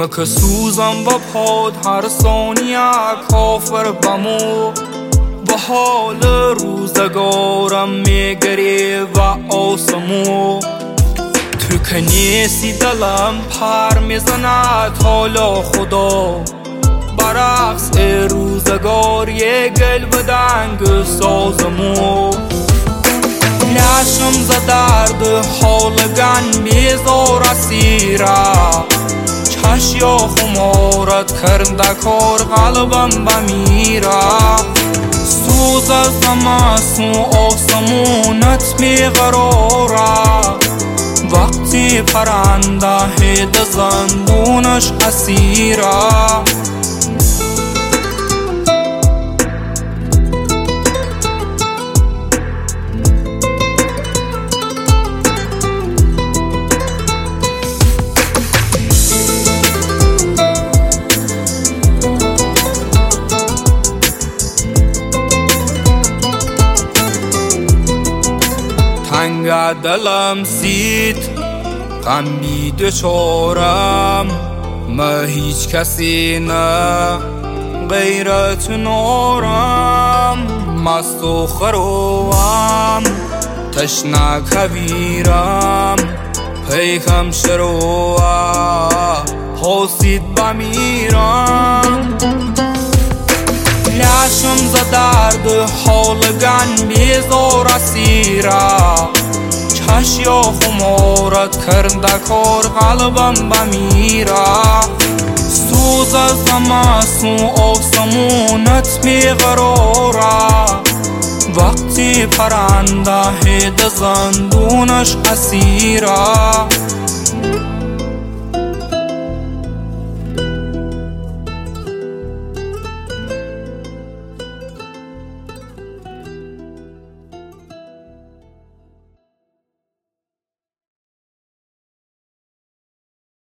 که سوزم و پاد هر ثانیه کافر بمو به حال روزگارم میگری و آسمو تو که نیستی دلم پر میزند حالا خدا برعکس ای روزگار یه گل و دنگ سازمو لشم ز درد حالگن بیزار اسیره چشیا خمارت کرده کار قلبم بمیره سوز از مسمو آسمونت میقراره وقتی پرنده هید زندونش اسیره تنگ دلم سید غمی دچارم ما هیچ کسی نه غیرت نارم مست و خروم تشنه کبیرم پیکم شروع حاسید بمیرم لشم ز درد حالگن بیزار اسیره چشیا خمارت کرده کار قلبم بمیره سوز از مسمو آسمونت میقراره وقتی پرنده هید زندونش اسیره